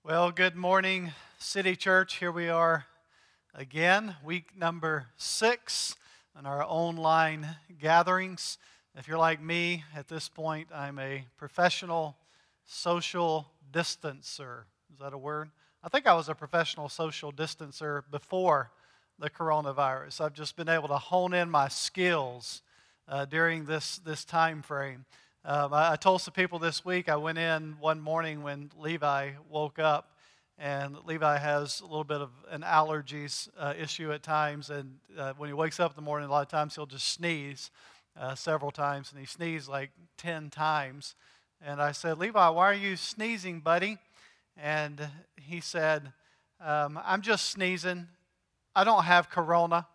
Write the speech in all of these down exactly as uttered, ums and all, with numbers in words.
Well, good morning, City Church. Here we are again, week number six in our online gatherings. If you're like me, at this point, I'm a professional social distancer. Is that a word? I think I was a professional social distancer before the coronavirus. I've just been able to hone in my skills uh, during this, this time frame. Um, I, I told some people this week, I went in one morning when Levi woke up, and Levi has a little bit of an allergies uh, issue at times, and uh, when he wakes up in the morning, a lot of times he'll just sneeze uh, several times, and he sneezed like ten times. And I said, Levi, why are you sneezing, buddy? And he said, um, I'm just sneezing. I don't have corona.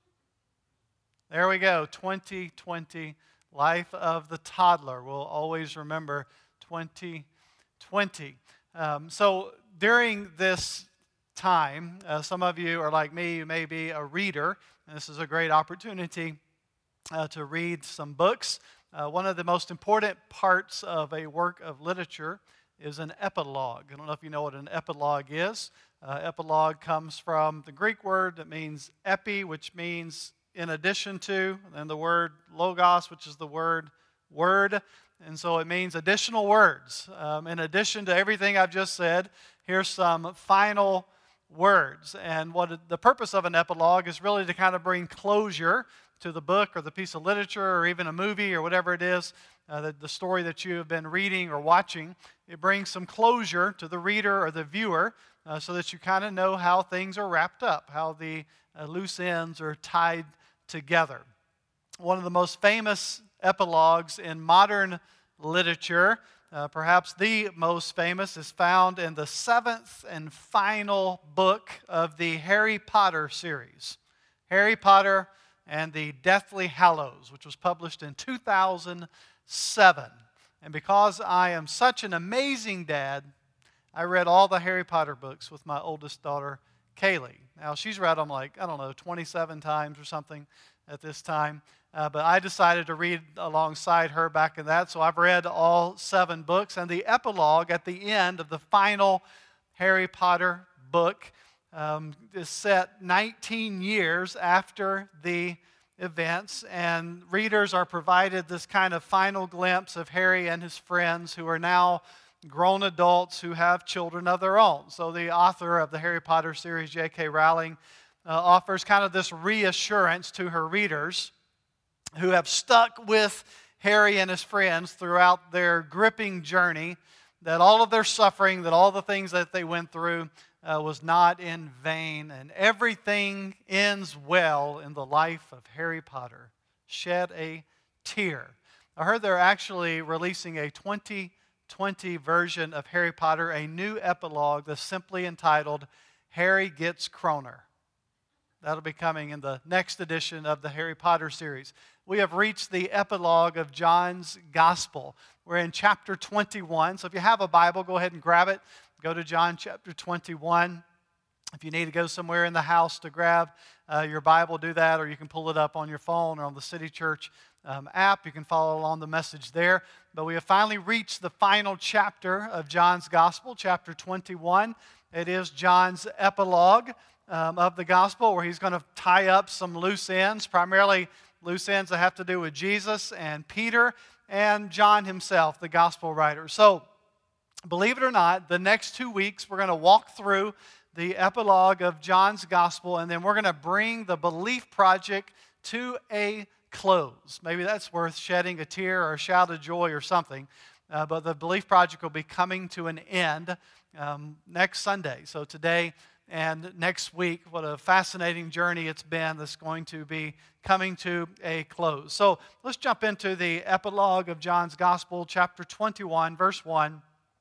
There we go, twenty twenty. Life of the toddler. We'll always remember twenty twenty. Um, so during this time, uh, some of you are like me, you may be a reader, and this is a great opportunity uh, to read some books. Uh, one of the most important parts of a work of literature is an epilogue. I don't know if you know what an epilogue is. Uh, epilogue comes from the Greek word that means epi, which means in addition to, and the word logos, which is the word word. And so it means additional words. Um, in addition to everything I've just said, here's some final words. And what the purpose of an epilogue is really to kind of bring closure to the book or the piece of literature or even a movie or whatever it is, uh, the, the story that you have been reading or watching. It brings some closure to the reader or the viewer uh, so that you kind of know how things are wrapped up, how the uh, loose ends are tied together. One of the most famous epilogues in modern literature, uh, perhaps the most famous, is found in the seventh and final book of the Harry Potter series, Harry Potter and the Deathly Hallows, which was published in two thousand seven. And because I am such an amazing dad, I read all the Harry Potter books with my oldest daughter, Kaylee. Now, she's read them like, I don't know, twenty-seven times or something at this time. Uh, but I decided to read alongside her back in that. So I've read all seven books. And the epilogue at the end of the final Harry Potter book um, is set nineteen years after the events. And readers are provided this kind of final glimpse of Harry and his friends who are now grown adults who have children of their own. So the author of the Harry Potter series, J K Rowling, uh, offers kind of this reassurance to her readers who have stuck with Harry and his friends throughout their gripping journey, that all of their suffering, that all the things that they went through uh, was not in vain, and everything ends well in the life of Harry Potter. Shed a tear. I heard they're actually releasing a twenty twenty version of Harry Potter, a new epilogue that's simply entitled Harry Gets Croner. That'll be coming in the next edition of the Harry Potter series. We have reached the epilogue of John's Gospel. We're in chapter twenty-one. So if you have a Bible, go ahead and grab it. Go to John chapter twenty-one. If you need to go somewhere in the house to grab uh, your Bible, do that, or you can pull it up on your phone or on the City Church um, app. You can follow along the message there. But we have finally reached the final chapter of John's Gospel, chapter twenty-one. It is John's epilogue um, of the Gospel, where he's going to tie up some loose ends, primarily loose ends that have to do with Jesus and Peter and John himself, the Gospel writer. So, believe it or not, the next two weeks we're going to walk through the epilogue of John's Gospel, and then we're going to bring the Belief Project to a close. Maybe that's worth shedding a tear or a shout of joy or something. Uh, but the Belief Project will be coming to an end um, next Sunday. So today and next week, what a fascinating journey it's been that's going to be coming to a close. So let's jump into the epilogue of John's Gospel, chapter twenty-one, verse one.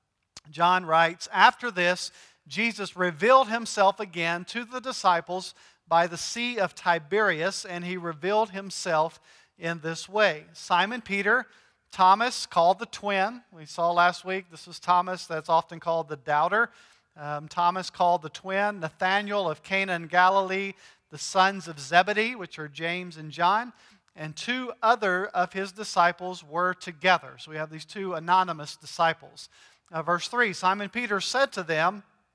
John writes, "After this, Jesus revealed himself again to the disciples by the Sea of Tiberias, and he revealed himself in this way. Simon Peter, Thomas, called the twin. We saw last week, this is Thomas, that's often called the doubter. Um, Thomas called the twin. Nathanael of Cana in Galilee, the sons of Zebedee, which are James and John. And two other of his disciples were together. So we have these two anonymous disciples. Uh, verse three, Simon Peter said to them,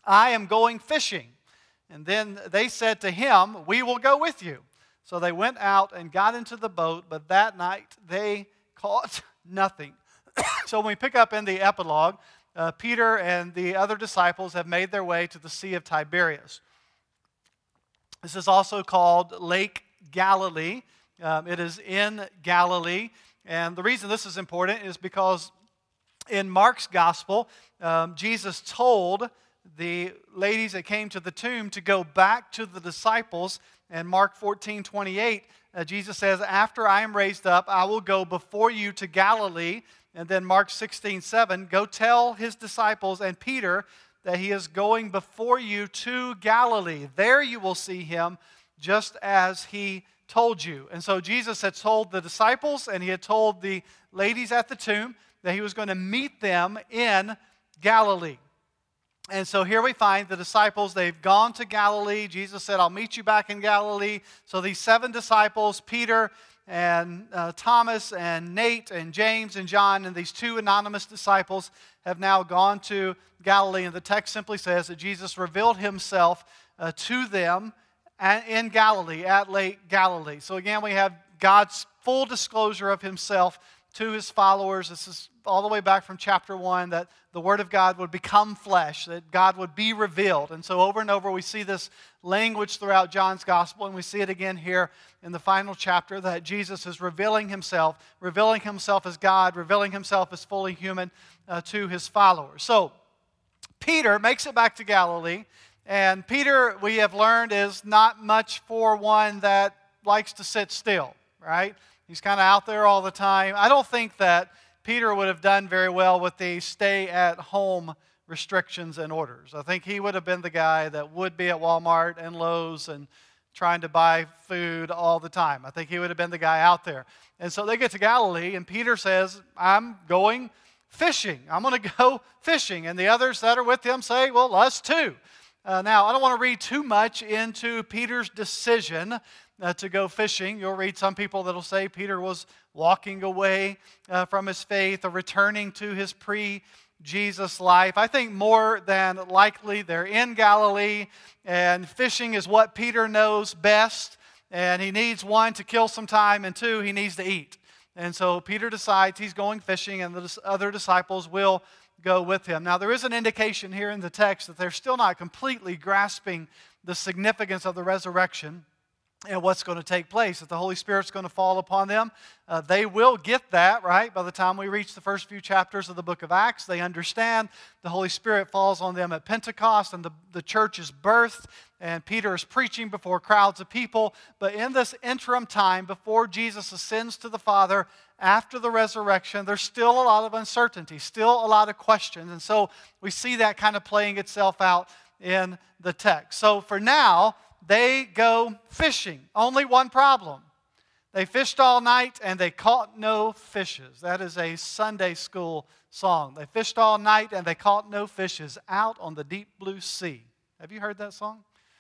I am going fishing. And then they said to him, we will go with you. So they went out and got into the boat, but that night they caught nothing. So when we pick up in the epilogue, uh, Peter and the other disciples have made their way to the Sea of Tiberias. This is also called Lake Galilee. Um, it is in Galilee. And the reason this is important is because in Mark's gospel, um, Jesus told the ladies that came to the tomb to go back to the disciples. And Mark fourteen twenty-eight, uh, Jesus says, after I am raised up, I will go before you to Galilee. And then Mark sixteen seven, go tell his disciples and Peter that he is going before you to Galilee. There you will see him just as he told you. And so Jesus had told the disciples and he had told the ladies at the tomb that he was going to meet them in Galilee. And so here we find the disciples, they've gone to Galilee. Jesus said, I'll meet you back in Galilee. So these seven disciples, Peter and uh, Thomas and Nate and James and John, and these two anonymous disciples have now gone to Galilee. And the text simply says that Jesus revealed himself uh, to them at, in Galilee, at Lake Galilee. So again, we have God's full disclosure of himself to his followers. This is all the way back from chapter one, that the Word of God would become flesh, that God would be revealed. And so over and over we see this language throughout John's Gospel, and we see it again here in the final chapter, that Jesus is revealing himself, revealing himself as God, revealing himself as fully human uh, to his followers. So Peter makes it back to Galilee, and Peter, we have learned, is not much for one that likes to sit still, right? He's kind of out there all the time. I don't think that Peter would have done very well with the stay-at-home restrictions and orders. I think he would have been the guy that would be at Walmart and Lowe's and trying to buy food all the time. I think he would have been the guy out there. And so they get to Galilee, and Peter says, I'm going fishing. I'm going to go fishing. And the others that are with him say, well, us too. Uh, now, I don't want to read too much into Peter's decision Uh, to go fishing. You'll read some people that'll say Peter was walking away uh, from his faith or returning to his pre-Jesus life. I think more than likely they're in Galilee, and fishing is what Peter knows best, and he needs, one, to kill some time, and two, he needs to eat. And so Peter decides he's going fishing, and the other disciples will go with him. Now, there is an indication here in the text that they're still not completely grasping the significance of the resurrection and what's going to take place, that the Holy Spirit's going to fall upon them. Uh, they will get that, right? By the time we reach the first few chapters of the book of Acts, they understand the Holy Spirit falls on them at Pentecost, and the, the church is birthed, and Peter is preaching before crowds of people. But in this interim time, before Jesus ascends to the Father, after the resurrection, there's still a lot of uncertainty, still a lot of questions. And so we see that kind of playing itself out in the text. So for now, they go fishing. Only one problem. They fished all night and they caught no fishes. That is a Sunday school song. They fished all night and they caught no fishes out on the deep blue sea. Have you heard that song?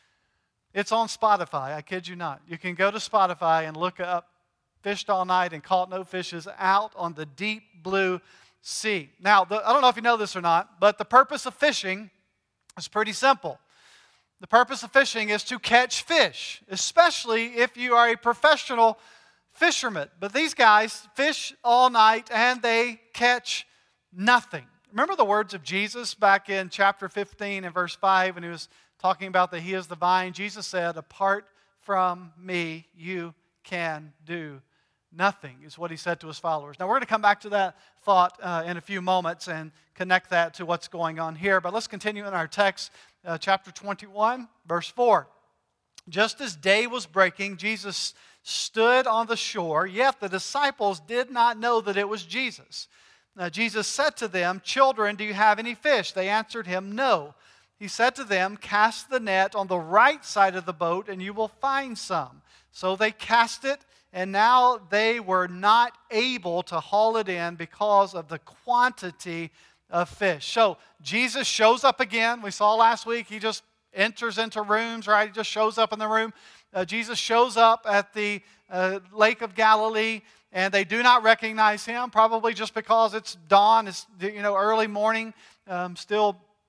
It's on Spotify, I kid you not. You can go to Spotify and look up fished all night and caught no fishes out on the deep blue sea. Now, the, I don't know if you know this or not, but the purpose of fishing is pretty simple. The purpose of fishing is to catch fish, especially if you are a professional fisherman. But these guys fish all night and they catch nothing. Remember the words of Jesus back in chapter fifteen and verse five when he was talking about that he is the vine? Jesus said, apart from me, you can do nothing, is what he said to his followers. Now we're going to come back to that thought uh, in a few moments and connect that to what's going on here. But let's continue in our text. Uh, chapter twenty-one, verse four. Just as day was breaking, Jesus stood on the shore, yet the disciples did not know that it was Jesus. Now Jesus said to them, children, do you have any fish? They answered him, no. He said to them, cast the net on the right side of the boat, and you will find some. So they cast it, and now they were not able to haul it in because of the quantity of fish. So Jesus shows up again. We saw last week he just enters into rooms, right? He just shows up in the room. Uh, Jesus shows up at the uh, Lake of Galilee, and they do not recognize him, probably just because it's dawn, it's you know early morning, um, still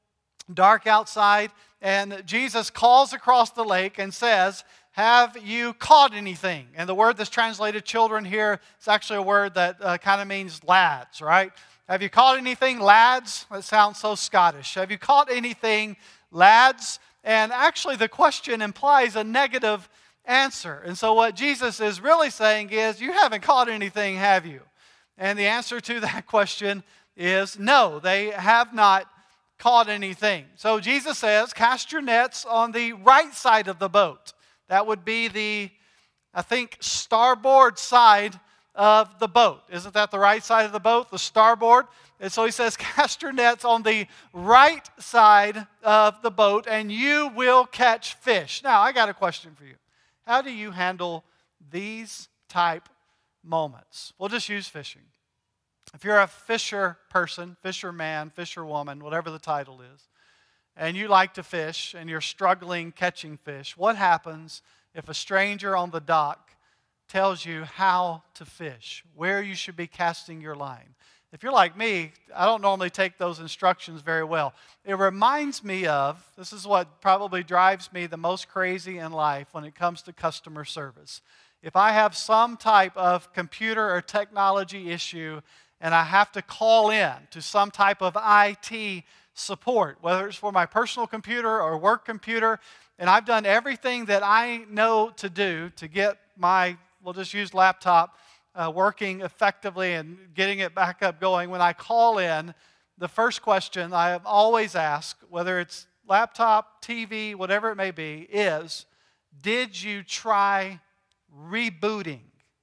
dark outside, and Jesus calls across the lake and says, have you caught anything? And the word that's translated children here is actually a word that uh, kind of means lads, right? Have you caught anything, lads? That sounds so Scottish. Have you caught anything, lads? And actually the question implies a negative answer. And so what Jesus is really saying is, you haven't caught anything, have you? And the answer to that question is no, they have not caught anything. So Jesus says, cast your nets on the right side of the boat. That would be the, I think, starboard side of the boat. Isn't that the right side of the boat, the starboard? And so he says, cast your nets on the right side of the boat and you will catch fish. Now, I got a question for you. How do you handle these type moments? We'll just use fishing. If you're a fisher person, fisherman, fisherwoman, whatever the title is, and you like to fish and you're struggling catching fish, what happens if a stranger on the dock tells you how to fish, where you should be casting your line? If you're like me, I don't normally take those instructions very well. It reminds me of, this is what probably drives me the most crazy in life when it comes to customer service. If I have some type of computer or technology issue and I have to call in to some type of I T support, whether it's for my personal computer or work computer, and I've done everything that I know to do to get my, we'll just use laptop, uh, working effectively and getting it back up going. When I call in, the first question I have always asked, whether it's laptop, T V, whatever it may be, is, did you try rebooting?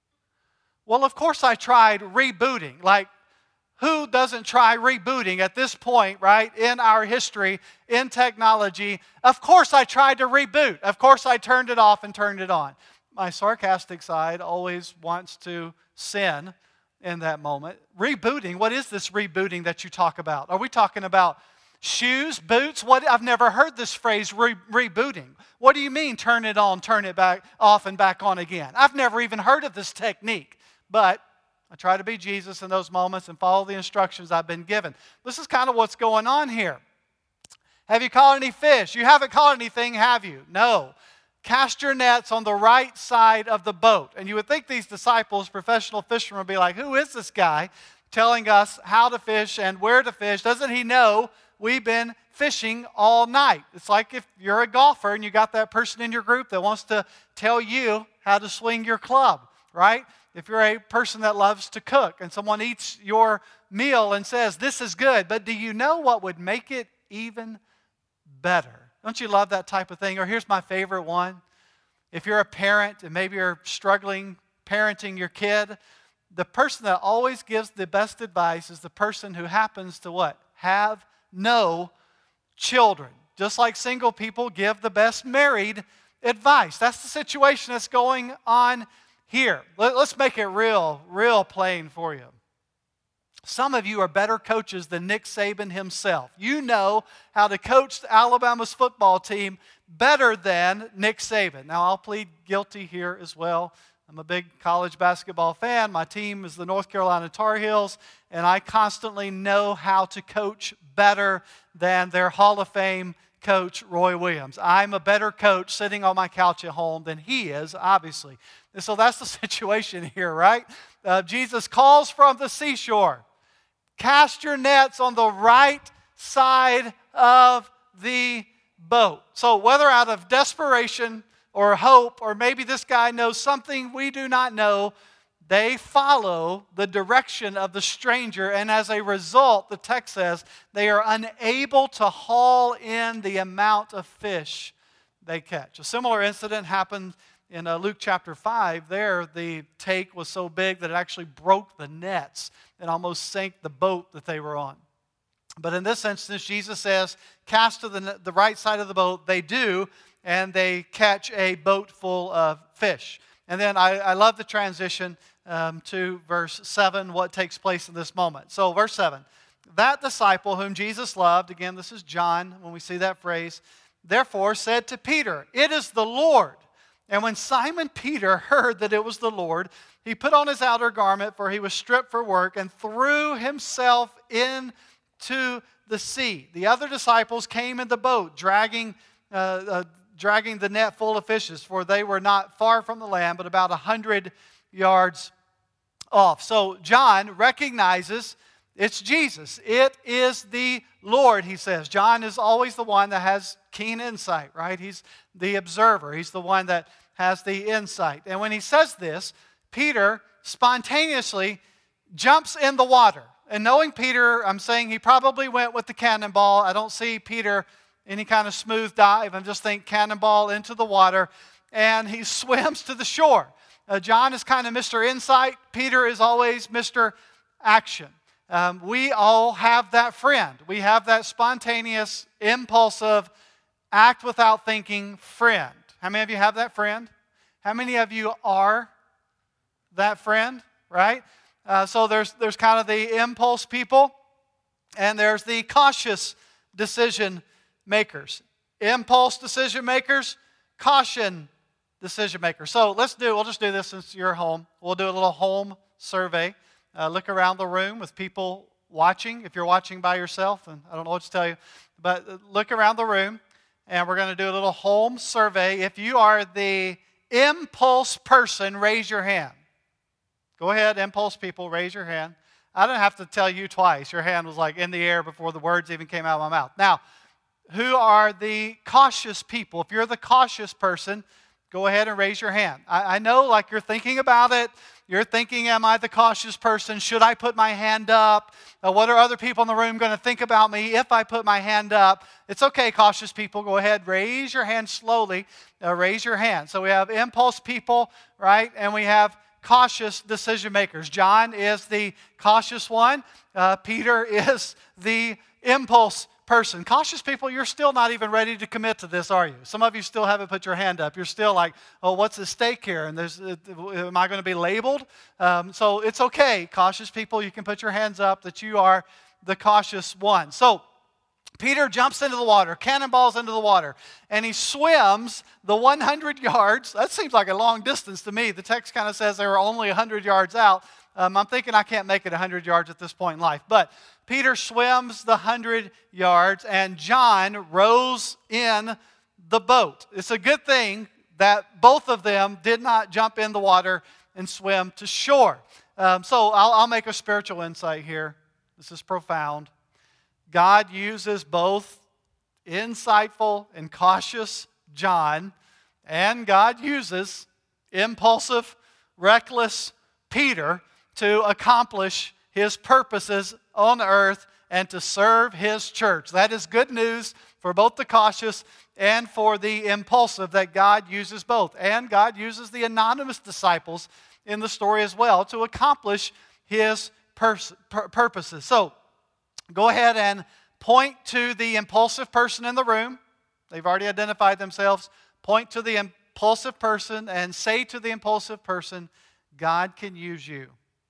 Well, of course I tried rebooting. Like, who doesn't try rebooting at this point, right, in our history, in technology? Of course I tried to reboot. Of course I turned it off and turned it on. My sarcastic side always wants to sin in that moment. Rebooting, what is this rebooting that you talk about? Are we talking about shoes, boots? What? I've never heard this phrase, re- rebooting. What do you mean, turn it on, turn it back off and back on again? I've never even heard of this technique, but I try to be Jesus in those moments and follow the instructions I've been given. This is kind of what's going on here. Have you caught any fish? You haven't caught anything, have you? No. Cast your nets on the right side of the boat. And you would think these disciples, professional fishermen, would be like, who is this guy telling us how to fish and where to fish? Doesn't he know we've been fishing all night? It's like if you're a golfer and you got that person in your group that wants to tell you how to swing your club, right? If you're a person that loves to cook and someone eats your meal and says, this is good, but do you know what would make it even better? Don't you love that type of thing? Or here's my favorite one. If you're a parent and maybe you're struggling parenting your kid, the person that always gives the best advice is the person who happens to what? Have no children. Just like single people give the best married advice. That's the situation that's going on here. Let's make it real, real plain for you. Some of you are better coaches than Nick Saban himself. You know how to coach Alabama's football team better than Nick Saban. Now, I'll plead guilty here as well. I'm a big college basketball fan. My team is the North Carolina Tar Heels, and I constantly know how to coach better than their Hall of Fame coach, Roy Williams. I'm a better coach sitting on my couch at home than he is, obviously. And so that's the situation here, right? Uh, Jesus calls from the seashore. Cast your nets on the right side of the boat. So whether out of desperation or hope, or maybe this guy knows something we do not know, they follow the direction of the stranger, and as a result, the text says, they are unable to haul in the amount of fish they catch. A similar incident happened in uh, Luke chapter five. There, the take was so big that it actually broke the nets and almost sank the boat that they were on. But in this instance, Jesus says, cast to the, the right side of the boat. They do, and they catch a boat full of fish. And then I, I love the transition um, to verse seven, what takes place in this moment. So verse seven, that disciple whom Jesus loved, again, this is John when we see that phrase, therefore said to Peter, it is the Lord. And when Simon Peter heard that it was the Lord, he put on his outer garment, for he was stripped for work, and threw himself into to the sea. The other disciples came in the boat, dragging, uh, uh, dragging the net full of fishes, for they were not far from the land, but about a hundred yards off. So John recognizes it's Jesus. It is the Lord, he says. John is always the one that has keen insight, right? He's the observer. He's the one that has the insight. And when he says this, Peter spontaneously jumps in the water. And knowing Peter, I'm saying he probably went with the cannonball. I don't see Peter any kind of smooth dive. I just think cannonball into the water. And he swims to the shore. Uh, John is kind of Mister Insight. Peter is always Mister Action. Um, we all have that friend. We have that spontaneous, impulsive, act without thinking friend. How many of you have that friend? How many of you are that friend, right? Uh, so there's there's kind of the impulse people, and there's the cautious decision makers. Impulse decision makers, caution decision makers. So let's do, we'll just do this since you're home. We'll do a little home survey. Uh, look around the room with people watching. If you're watching by yourself, and I don't know what to tell you, but look around the room, and we're going to do a little home survey. If you are the impulse person, raise your hand. Go ahead, impulse people, raise your hand. I don't have to tell you twice. Your hand was like in the air before the words even came out of my mouth. Now, who are the cautious people? If you're the cautious person, go ahead and raise your hand. I, I know, like, you're thinking about it. You're thinking, am I the cautious person? Should I put my hand up? Uh, what are other people in the room going to think about me if I put my hand up? It's okay, cautious people. Go ahead, raise your hand slowly. Uh, raise your hand. So we have impulse people, right? And we have cautious decision makers. John is the cautious one. Uh, Peter is the impulse person. Cautious people, you're still not even ready to commit to this, are you? Some of you still haven't put your hand up. You're still like, oh, what's at stake here? And there's, am I going to be labeled? Um, so it's okay, cautious people. You can put your hands up that you are the cautious one. So Peter jumps into the water, cannonballs into the water, and he swims the one hundred yards. That seems like a long distance to me. The text kind of says they were only one hundred yards out. Um, I'm thinking I can't make it one hundred yards at this point in life. But Peter swims the one hundred yards, and John rows in the boat. It's a good thing that both of them did not jump in the water and swim to shore. Um, so I'll, I'll make a spiritual insight here. This is profound. God uses both insightful and cautious John, and God uses impulsive, reckless Peter to accomplish his purposes on earth and to serve his church. That is good news for both the cautious and for the impulsive, that God uses both. And God uses the anonymous disciples in the story as well to accomplish his pers- pur- purposes. So, go ahead and point to the impulsive person in the room. They've already identified themselves. Point to the impulsive person and say to the impulsive person, God can use you.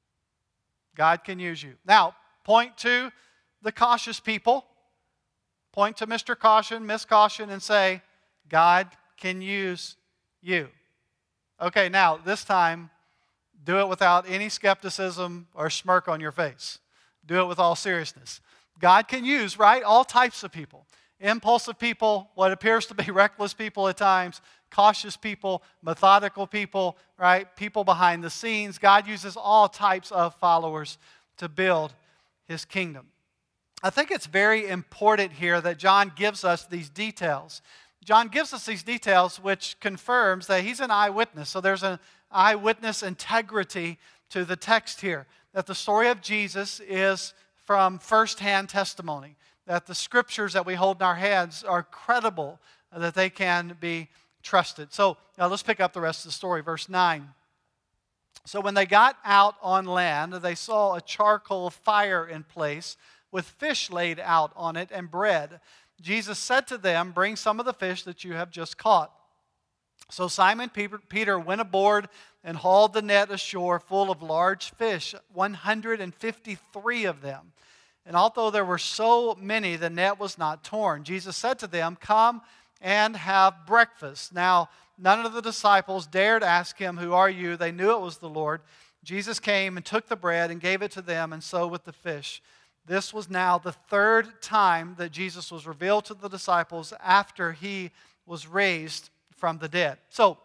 God can use you. Now, point to the cautious people. Point to Mister Caution, Miss Caution, and say, God can use you. Okay, now, this time, do it without any skepticism or smirk on your face. Do it with all seriousness. God can use, right, all types of people. Impulsive people, what appears to be reckless people at times, cautious people, methodical people, right, people behind the scenes. God uses all types of followers to build his kingdom. I think it's very important here that John gives us these details. John gives us these details which confirms that he's an eyewitness. So there's an eyewitness integrity to the text here, that the story of Jesus is from firsthand testimony, that the scriptures that we hold in our hands are credible, that they can be trusted. So now let's pick up the rest of the story, verse nine. So when they got out on land, they saw a charcoal fire in place with fish laid out on it and bread. Jesus said to them, bring some of the fish that you have just caught. So Simon Peter went aboard and hauled the net ashore full of large fish, one hundred fifty-three of them. And although there were so many, the net was not torn. Jesus said to them, come and have breakfast. Now, none of the disciples dared ask him, who are you? They knew it was the Lord. Jesus came and took the bread and gave it to them, and so with the fish. This was now the third time that Jesus was revealed to the disciples after he was raised from the dead. So,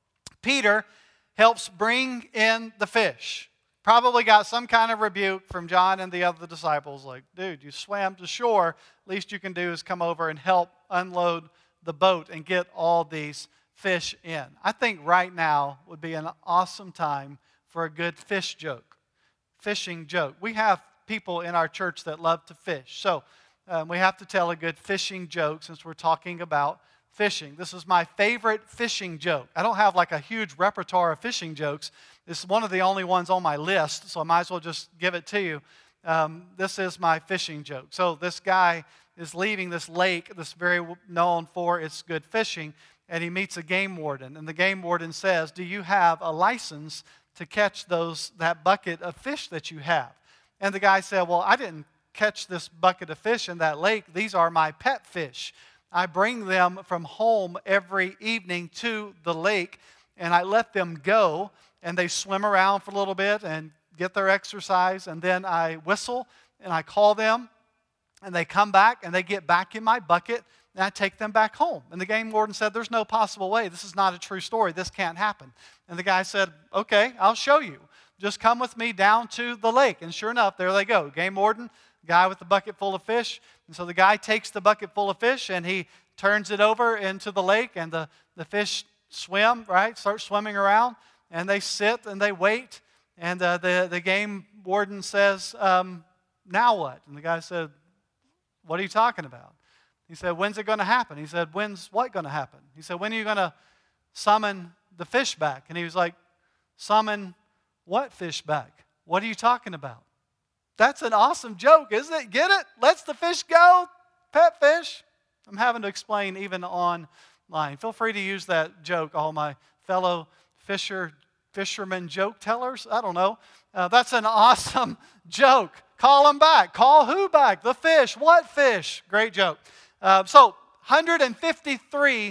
Peter helps bring in the fish. Probably got some kind of rebuke from John and the other disciples, like, dude, you swam to shore. Least you can do is come over and help unload the boat and get all these fish in. I think right now would be an awesome time for a good fish joke, fishing joke. We have people in our church that love to fish, so um, we have to tell a good fishing joke since we're talking about fishing. This is my favorite fishing joke. I don't have like a huge repertoire of fishing jokes. This is one of the only ones on my list, so I might as well just give it to you. Um, this is my fishing joke. So this guy is leaving this lake that's very known for its good fishing, and he meets a game warden. And the game warden says, do you have a license to catch those that bucket of fish that you have? And the guy said, well, I didn't catch this bucket of fish in that lake. These are my pet fish. I bring them from home every evening to the lake, and I let them go, and they swim around for a little bit and get their exercise, and then I whistle, and I call them, and they come back, and they get back in my bucket, and I take them back home. And the game warden said, there's no possible way. This is not a true story. This can't happen. And the guy said, okay, I'll show you. Just come with me down to the lake. And sure enough, there they go. Game warden, guy with the bucket full of fish. And so the guy takes the bucket full of fish and he turns it over into the lake, and the, the fish swim, right? Start swimming around, and they sit and they wait. And uh, the, the game warden says, um, now what? And the guy said, what are you talking about? He said, when's it going to happen? He said, when's what going to happen? He said, when are you going to summon the fish back? And he was like, summon what fish back? What are you talking about? That's an awesome joke, isn't it? Get it? Lets the fish go. Pet fish. I'm having to explain even online. Feel free to use that joke, all my fellow fisher, fishermen joke tellers. I don't know. Uh, that's an awesome joke. Call them back. Call who back? The fish. What fish? Great joke. Uh, so, one hundred fifty-three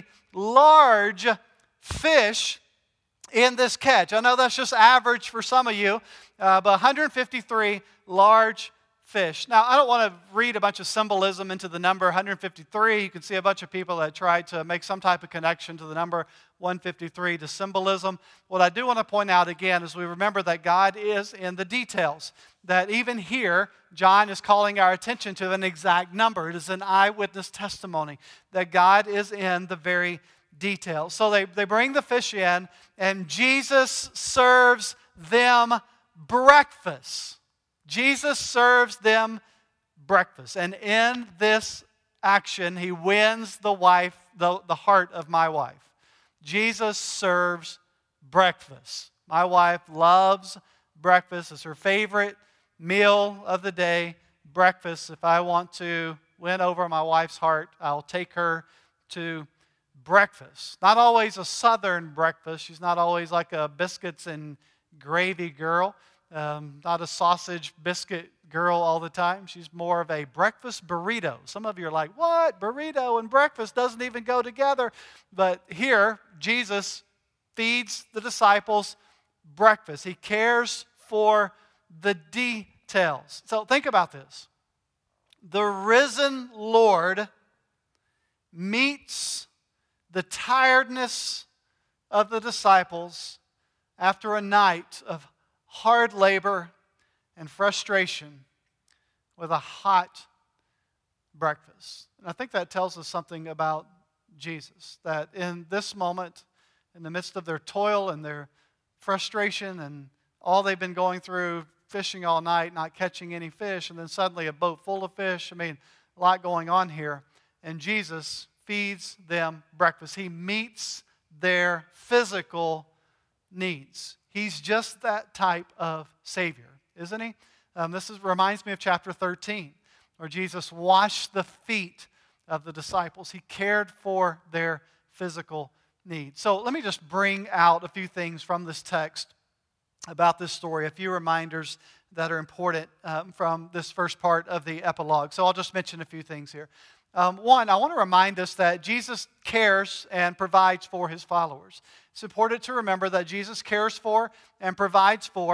large fish in this catch. I know that's just average for some of you, uh, but one hundred fifty-three large fish. Now, I don't want to read a bunch of symbolism into the number one hundred fifty-three. You can see a bunch of people that tried to make some type of connection to the number one hundred fifty-three to symbolism. What I do want to point out again is we remember that God is in the details. That even here, John is calling our attention to an exact number. It is an eyewitness testimony that God is in the very details. So they, they bring the fish in, and Jesus serves them breakfast. Jesus serves them breakfast. And in this action, he wins the wife, the, the heart of my wife. Jesus serves breakfast. My wife loves breakfast. It's her favorite meal of the day, breakfast. If I want to win over my wife's heart, I'll take her to breakfast. Not always a southern breakfast. She's not always like a biscuits and gravy girl. Um, not a sausage biscuit girl all the time. She's more of a breakfast burrito. Some of you are like, what? Burrito and breakfast doesn't even go together. But here, Jesus feeds the disciples breakfast. He cares for the details. So think about this. The risen Lord meets the tiredness of the disciples after a night of hard labor and frustration with a hot breakfast. And I think that tells us something about Jesus, that in this moment, in the midst of their toil and their frustration and all they've been going through, fishing all night, not catching any fish, and then suddenly a boat full of fish. I mean, a lot going on here. And Jesus feeds them breakfast. He meets their physical needs. He's just that type of Savior, isn't he? Um, this is, reminds me of chapter thirteen, where Jesus washed the feet of the disciples. He cared for their physical needs. So let me just bring out a few things from this text about this story, a few reminders that are important um, from this first part of the epilogue. So I'll just mention a few things here. Um, one, I want to remind us that Jesus cares and provides for his followers. It's important to remember that Jesus cares for and provides for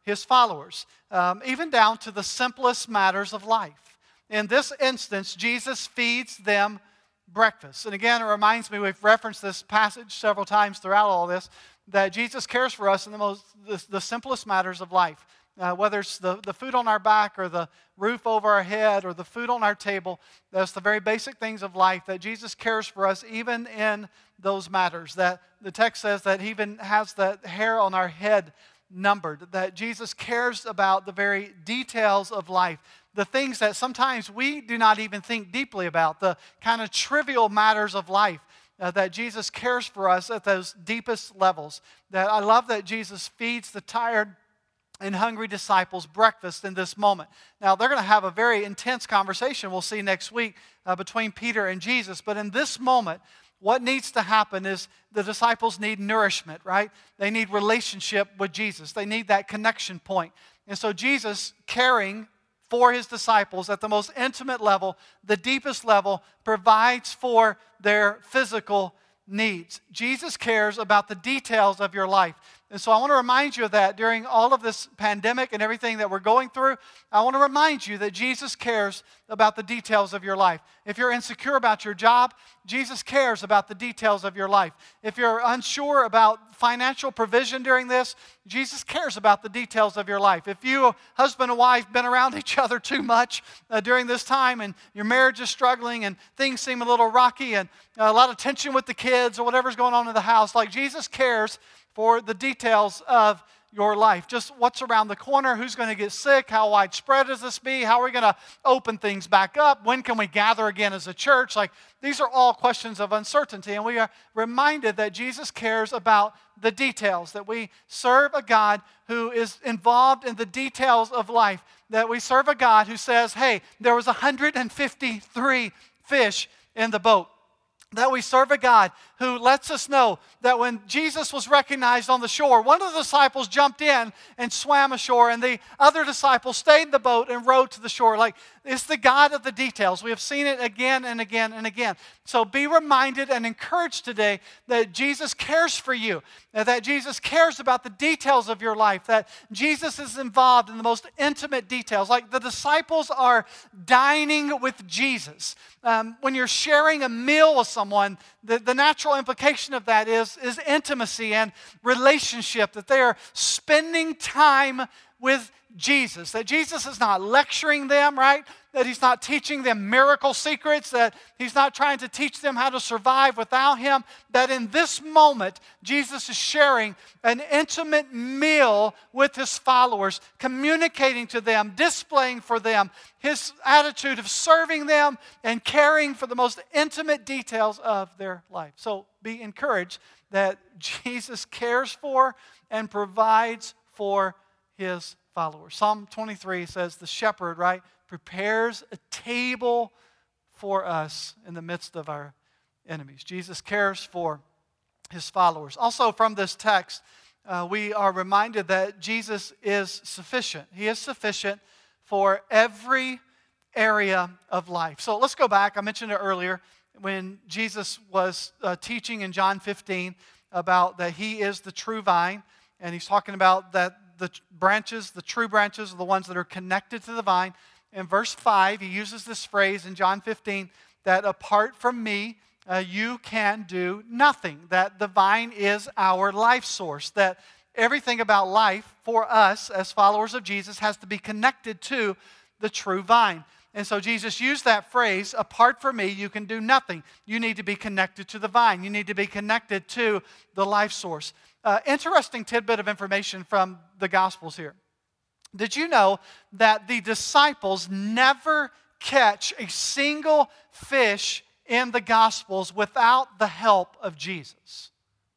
his followers, um, even down to the simplest matters of life. In this instance, Jesus feeds them breakfast. And again, it reminds me, we've referenced this passage several times throughout all this, that Jesus cares for us in the most the, the simplest matters of life. Uh, whether it's the, the food on our back or the roof over our head or the food on our table, that's the very basic things of life, that Jesus cares for us even in those matters. That the text says that he even has the hair on our head numbered, that Jesus cares about the very details of life, the things that sometimes we do not even think deeply about, the kind of trivial matters of life, uh, that Jesus cares for us at those deepest levels. That I love that Jesus feeds the tired and hungry disciples breakfast in this moment. Now, they're going to have a very intense conversation we'll see next week uh, between Peter and Jesus. But in this moment, what needs to happen is the disciples need nourishment, right? They need relationship with Jesus. They need that connection point. And so Jesus, caring for his disciples at the most intimate level, the deepest level, provides for their physical needs. Jesus cares about the details of your life. And so I want to remind you of that during all of this pandemic and everything that we're going through. I want to remind you that Jesus cares about the details of your life. If you're insecure about your job, Jesus cares about the details of your life. If you're unsure about financial provision during this, Jesus cares about the details of your life. If you, husband and wife, been around each other too much uh, during this time and your marriage is struggling and things seem a little rocky and a lot of tension with the kids or whatever's going on in the house, like Jesus cares for the details of your life. Just what's around the corner, who's going to get sick, how widespread does this be, how are we going to open things back up, when can we gather again as a church? Like, these are all questions of uncertainty, and we are reminded that Jesus cares about the details, that we serve a God who is involved in the details of life, that we serve a God who says, hey, there was one hundred fifty-three fish in the boat. That we serve a God who lets us know that when Jesus was recognized on the shore, one of the disciples jumped in and swam ashore, and the other disciple stayed in the boat and rowed to the shore. Like, it's the God of the details. We have seen it again and again and again. So be reminded and encouraged today that Jesus cares for you, that Jesus cares about the details of your life, that Jesus is involved in the most intimate details. Like, the disciples are dining with Jesus. Um, when you're sharing a meal with someone, the, the natural implication of that is, is intimacy and relationship, that they are spending time with Jesus, that Jesus is not lecturing them, right? That he's not teaching them miracle secrets, that he's not trying to teach them how to survive without him, that in this moment, Jesus is sharing an intimate meal with his followers, communicating to them, displaying for them his attitude of serving them and caring for the most intimate details of their life. So be encouraged that Jesus cares for and provides for his followers. Psalm twenty-three says the shepherd, right, prepares a table for us in the midst of our enemies. Jesus cares for his followers. Also from this text, uh, we are reminded that Jesus is sufficient. He is sufficient for every area of life. So let's go back. I mentioned it earlier when Jesus was uh, teaching in John fifteen about that he is the true vine, and he's talking about that the branches, the true branches, are the ones that are connected to the vine. In verse five, he uses this phrase in John fifteen, that apart from me, uh, you can do nothing. That the vine is our life source. That everything about life for us as followers of Jesus has to be connected to the true vine. And so Jesus used that phrase, apart from me, you can do nothing. You need to be connected to the vine. You need to be connected to the life source. Uh, interesting tidbit of information from the Gospels here. Did you know that the disciples never catch a single fish in the Gospels without the help of Jesus?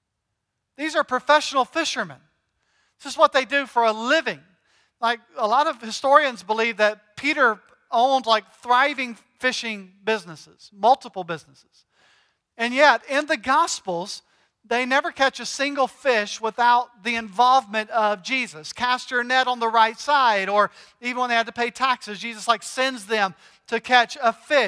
These are professional fishermen. This is what they do for a living. Like, a lot of historians believe that Peter owned like thriving fishing businesses, multiple businesses. And yet, in the Gospels, they never catch a single fish without the involvement of Jesus. Cast your net on the right side, or even when they had to pay taxes, Jesus like sends them to catch a fish.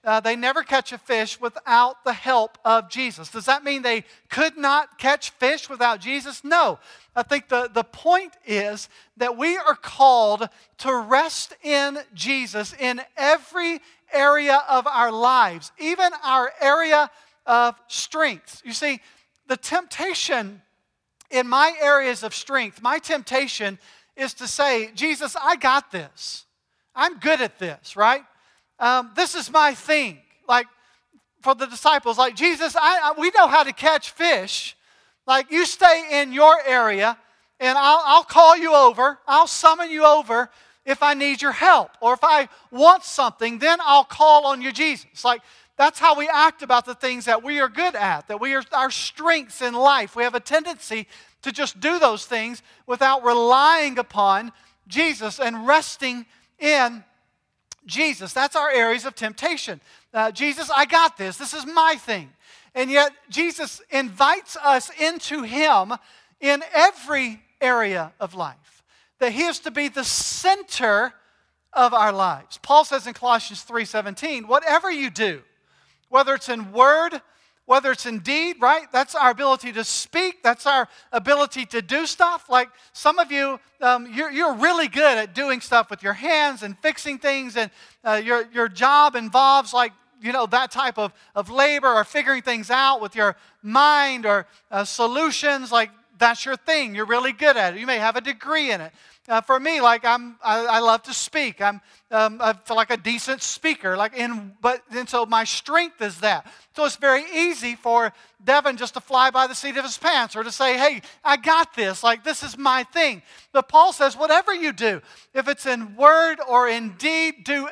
uh, they never catch a fish without the help of Jesus. Does that mean they could not catch fish without Jesus? No. I think the, the point is that we are called to rest in Jesus in every area of our lives, even our area of strength. You see, the temptation in my areas of strength, my temptation is to say, Jesus, I got this. I'm good at this, right? Um, this is my thing. Like for the disciples, like Jesus, I, I we know how to catch fish. Like you stay in your area, and I'll, I'll call you over. I'll summon you over if I need your help, or if I want something, then I'll call on you, Jesus. Like that's how we act about the things that we are good at, that we are our strengths in life. We have a tendency to just do those things without relying upon Jesus and resting in Jesus. That's our areas of temptation. Uh, Jesus, I got this. This is my thing. And yet Jesus invites us into Him in every area of life. That He is to be the center of our lives. Paul says in Colossians three seventeen, whatever you do, whether it's in word, whether it's in deed, right? That's our ability to speak. That's our ability to do stuff. Like some of you, um, you're, you're really good at doing stuff with your hands and fixing things. And uh, your, your job involves like, you know, that type of, of labor or figuring things out with your mind or uh, solutions. Like that's your thing. You're really good at it. You may have a degree in it. Uh, for me, like I'm, I, I love to speak. I'm, um, I feel like a decent speaker. Like in, but and so my strength is that. So it's very easy for Devin just to fly by the seat of his pants or to say, "Hey, I got this. Like this is my thing." But Paul says, whatever you do, if it's in word or in deed, do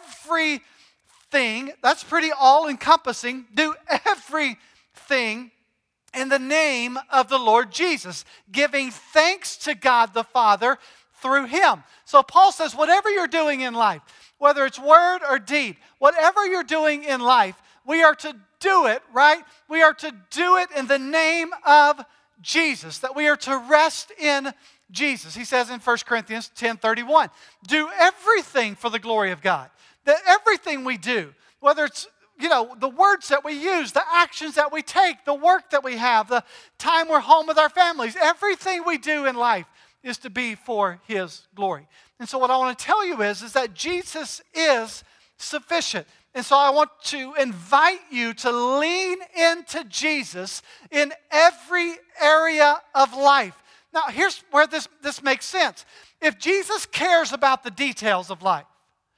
everything. That's pretty all-encompassing. Do everything in the name of the Lord Jesus, giving thanks to God the Father through Him. So Paul says, whatever you're doing in life, whether it's word or deed, whatever you're doing in life, we are to do it, right? We are to do it in the name of Jesus, that we are to rest in Jesus. He says in First Corinthians ten thirty-one, do everything for the glory of God. That everything we do, whether it's you know, the words that we use, the actions that we take, the work that we have, the time we're home with our families, everything we do in life is to be for His glory. And so what I want to tell you is, is that Jesus is sufficient. And so I want to invite you to lean into Jesus in every area of life. Now, here's where this, this makes sense. If Jesus cares about the details of life,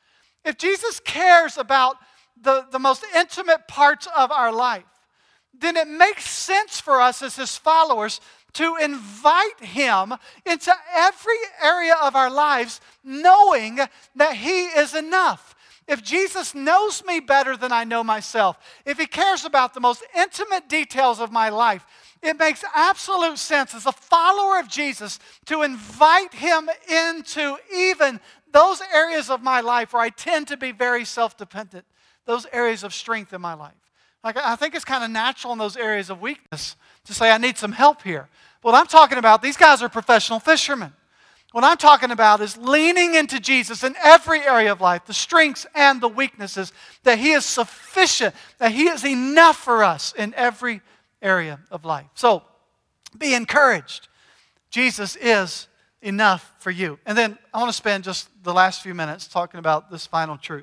if Jesus cares about the, the most intimate parts of our life, then it makes sense for us as His followers to invite Him into every area of our lives, knowing that He is enough. If Jesus knows me better than I know myself, if He cares about the most intimate details of my life, it makes absolute sense as a follower of Jesus to invite Him into even those areas of my life where I tend to be very self-dependent, those areas of strength in my life. Like, I think it's kind of natural in those areas of weakness to say, I need some help here. What I'm talking about, these guys are professional fishermen. What I'm talking about is leaning into Jesus in every area of life, the strengths and the weaknesses, that He is sufficient, that He is enough for us in every area of life. So, be encouraged. Jesus is enough for you. And then I want to spend just the last few minutes talking about this final truth.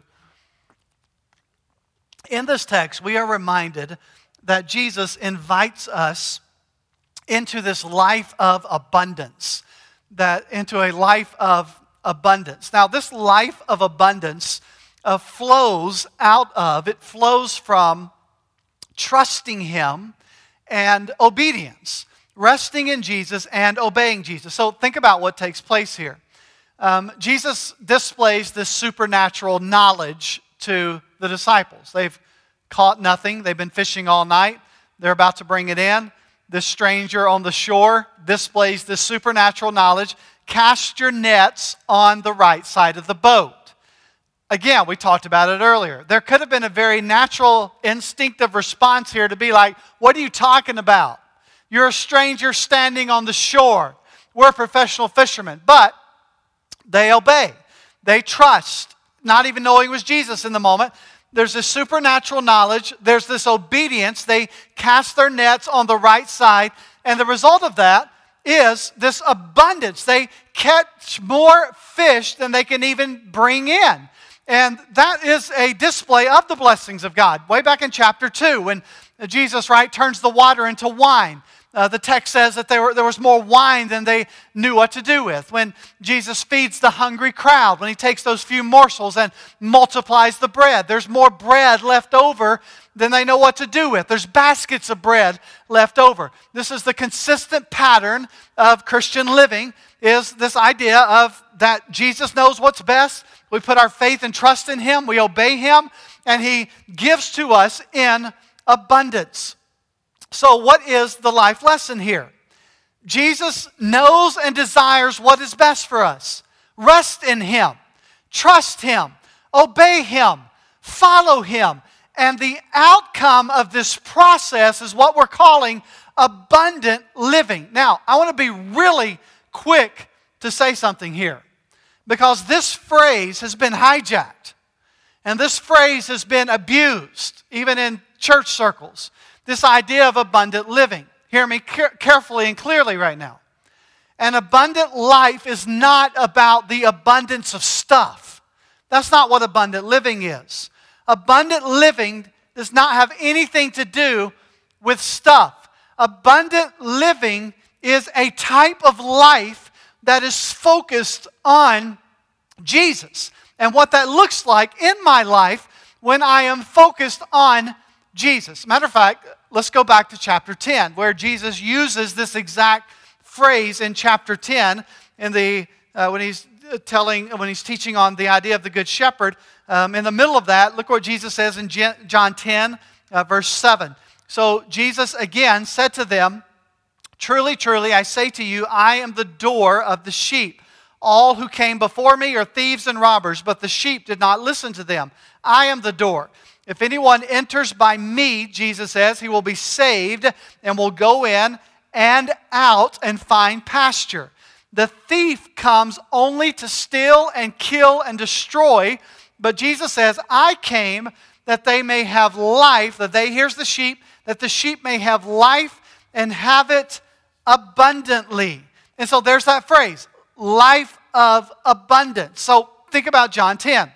In this text, we are reminded that Jesus invites us into this life of abundance, that into a life of abundance. Now, this life of abundance uh, flows out of, it flows from trusting Him and obedience, resting in Jesus and obeying Jesus. So think about what takes place here. Um, Jesus displays this supernatural knowledge to the disciples. They've caught nothing. They've been fishing all night. They're about to bring it in. This stranger on the shore displays this supernatural knowledge. Cast your nets on the right side of the boat. Again, we talked about it earlier. There could have been a very natural, instinctive response here to be like, what are you talking about? You're a stranger standing on the shore. We're professional fishermen. But they obey. They trust, not even knowing it was Jesus in the moment. there's this supernatural knowledge, there's this obedience. They cast their nets on the right side, and the result of that is this abundance. They catch more fish than they can even bring in. And that is a display of the blessings of God. Way back in chapter two, when Jesus, right, turns the water into wine. Uh, the text says that there, were, there was more wine than they knew what to do with. When Jesus feeds the hungry crowd, when he takes those few morsels and multiplies the bread, there's more bread left over than they know what to do with. There's baskets of bread left over. This is the consistent pattern of Christian living, is this idea of that Jesus knows what's best. We put our faith and trust in him. We obey him, and he gives to us in abundance. So what is the life lesson here? Jesus knows and desires what is best for us. Rest in him. Trust him. Obey him. Follow him. And the outcome of this process is what we're calling abundant living. Now, I want to be really quick to say something here, because this phrase has been hijacked, and this phrase has been abused, even in church circles. This idea of abundant living. Hear me care- carefully and clearly right now. An abundant life is not about the abundance of stuff. That's not what abundant living is. Abundant living does not have anything to do with stuff. Abundant living is a type of life that is focused on Jesus and what that looks like in my life when I am focused on Jesus. Matter of fact, let's go back to chapter ten, where Jesus uses this exact phrase in chapter ten in the uh, when he's telling when he's teaching on the idea of the Good Shepherd. Um, in the middle of that, look what Jesus says in John ten, uh, verse seven. So Jesus again said to them, "Truly, truly, I say to you, I am the door of the sheep. All who came before me are thieves and robbers, but the sheep did not listen to them. I am the door. If anyone enters by me," Jesus says, "he will be saved and will go in and out and find pasture. The thief comes only to steal and kill and destroy, but Jesus says, I came that they may have life," that they, here's the sheep, "that the sheep may have life and have it abundantly." And so there's that phrase, life of abundance. So think about John ten.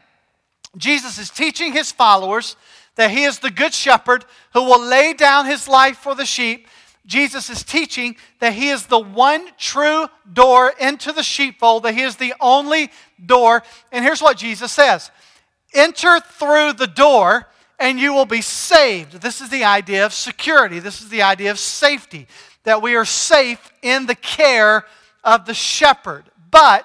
Jesus is teaching his followers that he is the good shepherd who will lay down his life for the sheep. Jesus is teaching that he is the one true door into the sheepfold, that he is the only door. And here's what Jesus says: enter through the door and you will be saved. This is the idea of security. This is the idea of safety, that we are safe in the care of the shepherd. But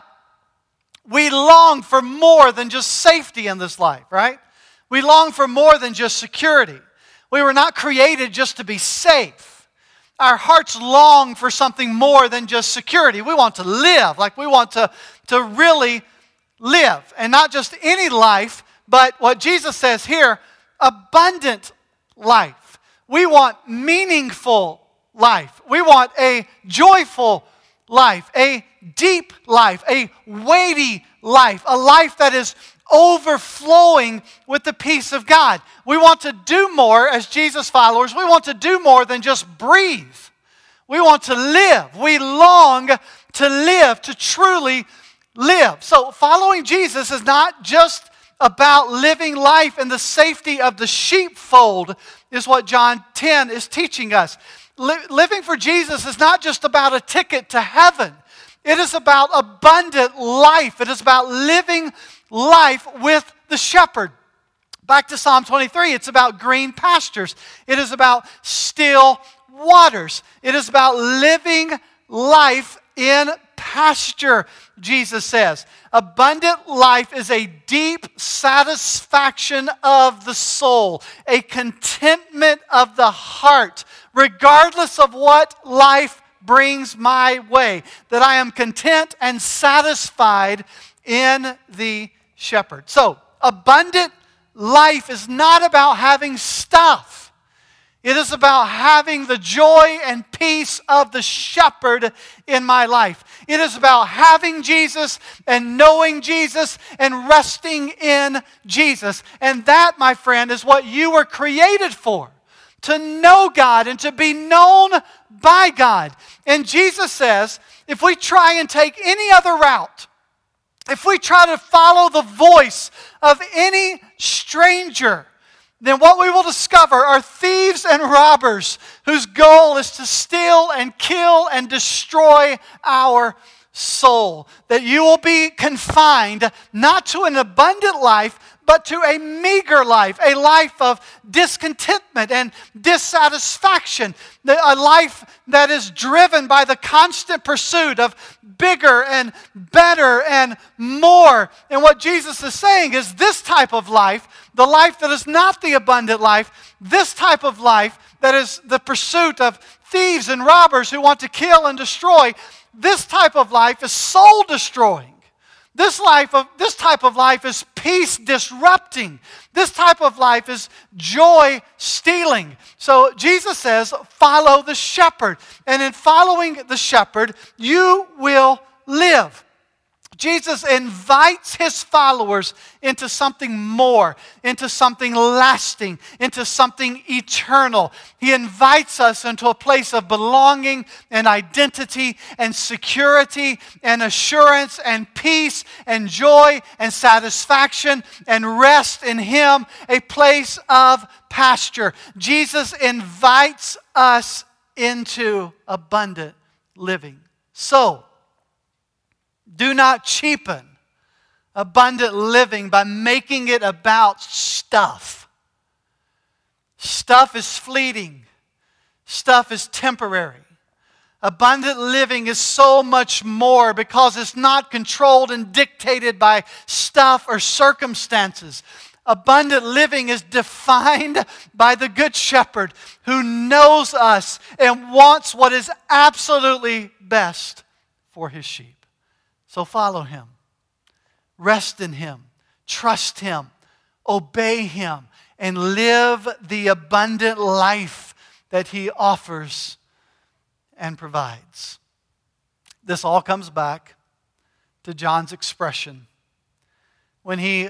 we long for more than just safety in this life, right? We long for more than just security. We were not created just to be safe. Our hearts long for something more than just security. We want to live, like we want to, to really live. And not just any life, but what Jesus says here, abundant life. We want meaningful life. We want a joyful life, a deep life, a weighty life, a life that is overflowing with the peace of God. We want to do more as Jesus followers. We want to do more than just breathe. We want to live. We long to live, to truly live. So following Jesus is not just about living life in the safety of the sheepfold, is what John ten is teaching us. Living for Jesus is not just about a ticket to heaven. It is about abundant life. It is about living life with the shepherd. Back to Psalm twenty-three, it's about green pastures. It is about still waters. It is about living life in pasture, Jesus says. Abundant life is a deep satisfaction of the soul, a contentment of the heart, regardless of what life brings my way, that I am content and satisfied in the shepherd. So, abundant life is not about having stuff. It is about having the joy and peace of the shepherd in my life. It is about having Jesus and knowing Jesus and resting in Jesus. And that, my friend, is what you were created for. To know God and to be known by God. And Jesus says, if we try and take any other route, if we try to follow the voice of any stranger, then what we will discover are thieves and robbers whose goal is to steal and kill and destroy our soul. That you will be confined not to an abundant life, but to a meager life, a life of discontentment and dissatisfaction, a life that is driven by the constant pursuit of bigger and better and more. And what Jesus is saying is this type of life, the life that is not the abundant life, this type of life that is the pursuit of thieves and robbers who want to kill and destroy, this type of life is soul destroying. This life of this type of life is peace disrupting. This type of life is joy stealing. So Jesus says, follow the shepherd. And in following the shepherd, you will live. Jesus invites his followers into something more, into something lasting, into something eternal. He invites us into a place of belonging and identity and security and assurance and peace and joy and satisfaction and rest in him, a place of pasture. Jesus invites us into abundant living. So, do not cheapen abundant living by making it about stuff. Stuff is fleeting. Stuff is temporary. Abundant living is so much more because it's not controlled and dictated by stuff or circumstances. Abundant living is defined by the Good Shepherd who knows us and wants what is absolutely best for his sheep. So follow him, rest in him, trust him, obey him, and live the abundant life that he offers and provides. This all comes back to John's expression. When he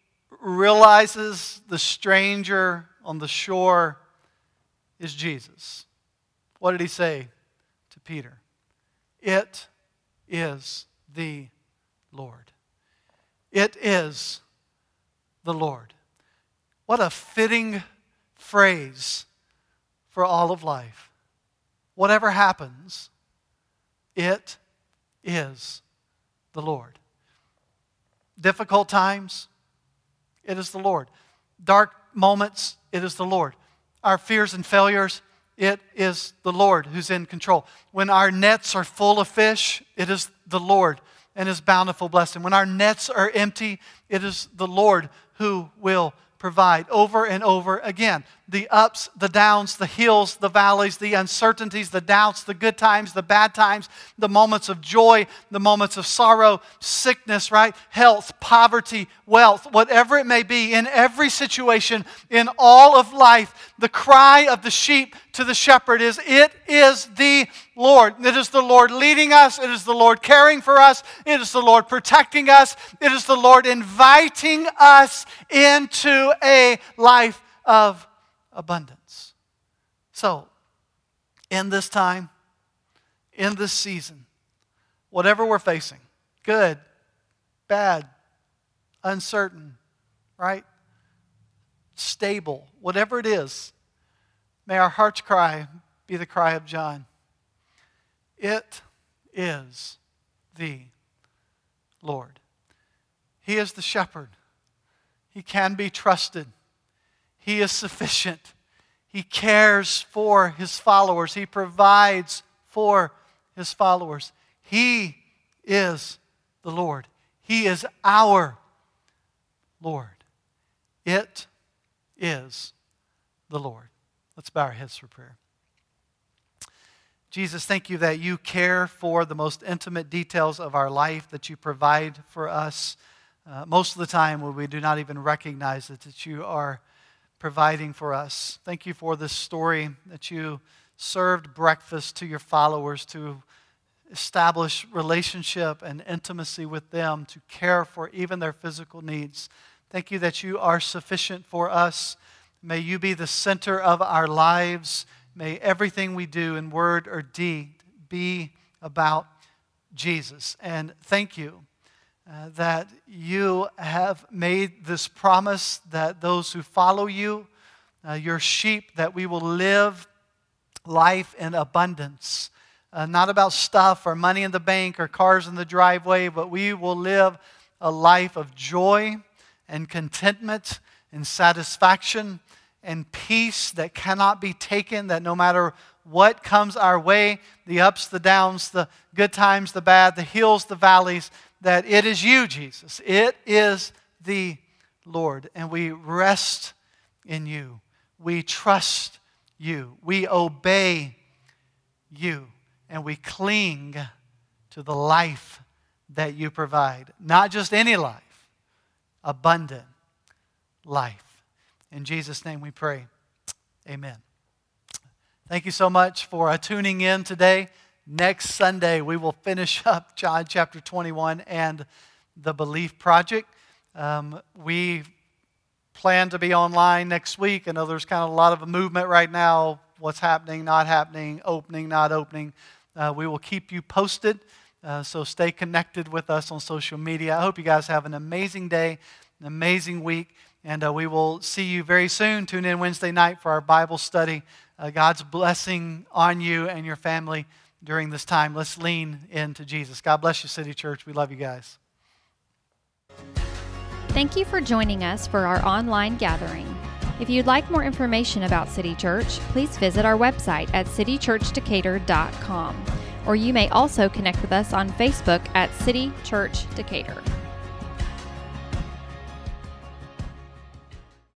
realizes the stranger on the shore is Jesus, what did he say to Peter? It is the Lord. It is the Lord. What a fitting phrase for all of life. Whatever happens, it is the Lord. Difficult times, it is the Lord. Dark moments, it is the Lord. Our fears and failures, it is the Lord who's in control. When our nets are full of fish, it is the Lord and his bountiful blessing. When our nets are empty, it is the Lord who will provide over and over again. The ups, the downs, the hills, the valleys, the uncertainties, the doubts, the good times, the bad times, the moments of joy, the moments of sorrow, sickness, right? Health, poverty, wealth, whatever it may be, in every situation, in all of life, the cry of the sheep to the shepherd is, it is the Lord. It is the Lord leading us. It is the Lord caring for us. It is the Lord protecting us. It is the Lord inviting us into a life of abundance. So, in this time, in this season, whatever we're facing, good, bad, uncertain, right? Stable, whatever it is, may our heart's cry be the cry of John. It is the Lord. He is the shepherd. He can be trusted. He is sufficient. He cares for his followers. He provides for his followers. He is the Lord. He is our Lord. It is the Lord. Let's bow our heads for prayer. Jesus, thank you that you care for the most intimate details of our life, that you provide for us. Uh, most of the time when we do not even recognize it, that you are providing for us. Thank you for this story that you served breakfast to your followers to establish relationship and intimacy with them, to care for even their physical needs. Thank you that you are sufficient for us. May you be the center of our lives. May everything we do in word or deed be about Jesus. And thank you uh, that you have made this promise that those who follow you, uh, your sheep, that we will live life in abundance. Uh, not about stuff or money in the bank or cars in the driveway, but we will live a life of joy and contentment and satisfaction and peace that cannot be taken, that no matter what comes our way, the ups, the downs, the good times, the bad, the hills, the valleys, that it is you, Jesus. It is the Lord. And we rest in you. We trust you. We obey you. And we cling to the life that you provide. Not just any life, abundant life. In Jesus' name we pray. Amen. Thank you so much for uh, tuning in today. Next Sunday, we will finish up John chapter twenty-one and the Belief Project. Um, we plan to be online next week. I know there's kind of a lot of movement right now. What's happening, not happening, opening, not opening. Uh, we will keep you posted. Uh, so stay connected with us on social media. I hope you guys have an amazing day, an amazing week. And uh, we will see you very soon. Tune in Wednesday night for our Bible study. Uh, God's blessing on you and your family during this time. Let's lean into Jesus. God bless you, City Church. We love you guys. Thank you for joining us for our online gathering. If you'd like more information about City Church, please visit our website at city church decatur dot com. Or you may also connect with us on Facebook at City Church Decatur.